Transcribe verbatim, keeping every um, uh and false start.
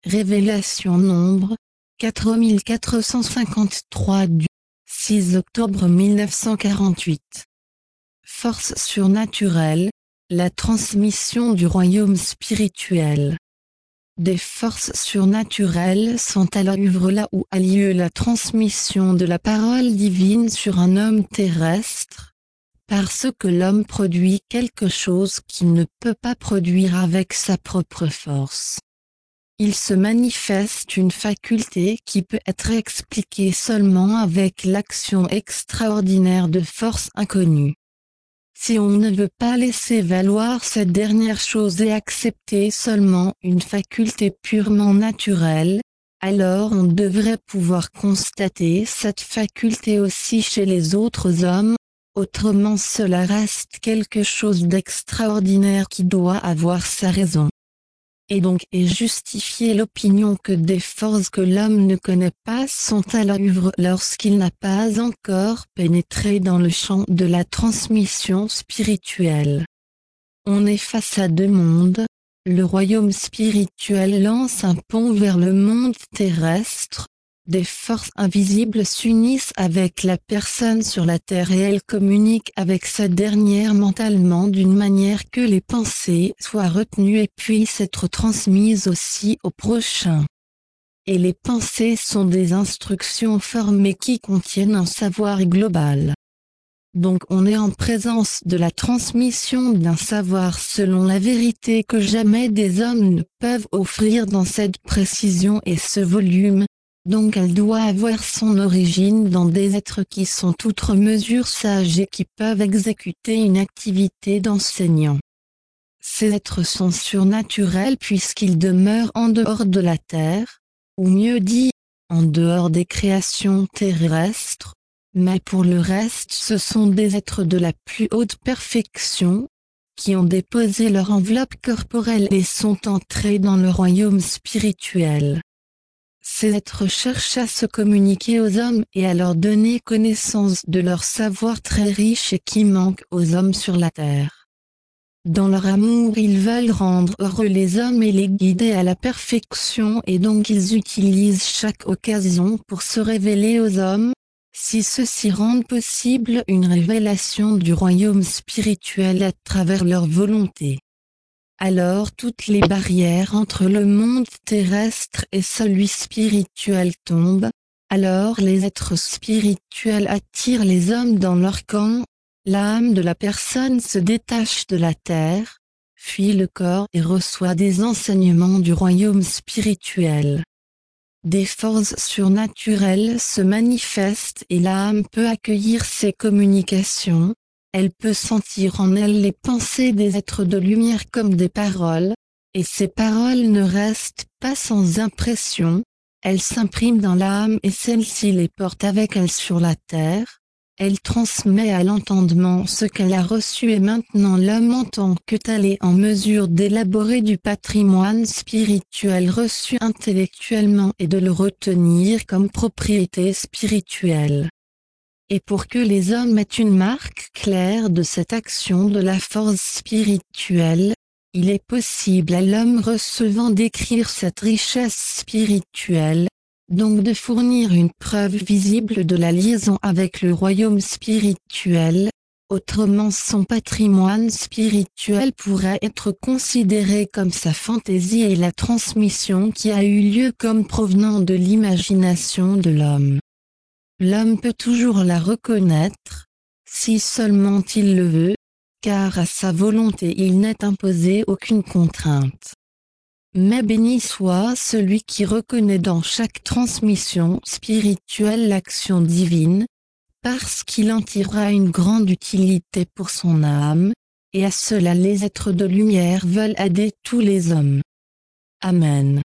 Révélation nombre quatre mille quatre cent cinquante-trois du six octobre mille neuf cent quarante-huit. Force surnaturelle, la transmission du royaume spirituel. Des forces surnaturelles sont à l'œuvre là où a lieu la transmission de la parole divine sur un homme terrestre, parce que l'homme produit quelque chose qu'il ne peut pas produire avec sa propre force. Il se manifeste une faculté qui peut être expliquée seulement avec l'action extraordinaire de forces inconnues. Si on ne veut pas laisser valoir cette dernière chose et accepter seulement une faculté purement naturelle, alors on devrait pouvoir constater cette faculté aussi chez les autres hommes, autrement cela reste quelque chose d'extraordinaire qui doit avoir sa raison. Et donc est justifier l'opinion que des forces que l'homme ne connaît pas sont à l'œuvre lorsqu'il n'a pas encore pénétré dans le champ de la transmission spirituelle. On est face à deux mondes, le royaume spirituel lance un pont vers le monde terrestre, des forces invisibles s'unissent avec la personne sur la terre et elle communique avec cette dernière mentalement d'une manière que les pensées soient retenues et puissent être transmises aussi au prochain. Et les pensées sont des instructions formées qui contiennent un savoir global. Donc on est en présence de la transmission d'un savoir selon la vérité que jamais des hommes ne peuvent offrir dans cette précision et ce volume. Donc elle doit avoir son origine dans des êtres qui sont outre mesure sages et qui peuvent exécuter une activité d'enseignant. Ces êtres sont surnaturels puisqu'ils demeurent en dehors de la terre, ou mieux dit, en dehors des créations terrestres, mais pour le reste ce sont des êtres de la plus haute perfection, qui ont déposé leur enveloppe corporelle et sont entrés dans le royaume spirituel. Ces êtres cherchent à se communiquer aux hommes et à leur donner connaissance de leur savoir très riche et qui manque aux hommes sur la terre. Dans leur amour ils veulent rendre heureux les hommes et les guider à la perfection et donc ils utilisent chaque occasion pour se révéler aux hommes, si ceux-ci rendent possible une révélation du royaume spirituel à travers leur volonté. Alors toutes les barrières entre le monde terrestre et celui spirituel tombent, alors les êtres spirituels attirent les hommes dans leur camp, l'âme de la personne se détache de la terre, fuit le corps et reçoit des enseignements du royaume spirituel. Des forces surnaturelles se manifestent et l'âme peut accueillir ces communications. Elle peut sentir en elle les pensées des êtres de lumière comme des paroles, et ces paroles ne restent pas sans impression, elles s'impriment dans l'âme et celle-ci les porte avec elle sur la terre, elle transmet à l'entendement ce qu'elle a reçu et maintenant l'homme en tant que tel est en mesure d'élaborer du patrimoine spirituel reçu intellectuellement et de le retenir comme propriété spirituelle. Et pour que les hommes aient une marque claire de cette action de la force spirituelle, il est possible à l'homme recevant d'écrire cette richesse spirituelle, donc de fournir une preuve visible de la liaison avec le royaume spirituel, autrement son patrimoine spirituel pourrait être considéré comme sa fantaisie et la transmission qui a eu lieu comme provenant de l'imagination de l'homme. L'homme peut toujours la reconnaître, si seulement il le veut, car à sa volonté il n'est imposé aucune contrainte. Mais béni soit celui qui reconnaît dans chaque transmission spirituelle l'action divine, parce qu'il en tirera une grande utilité pour son âme, et à cela les êtres de lumière veulent aider tous les hommes. Amen.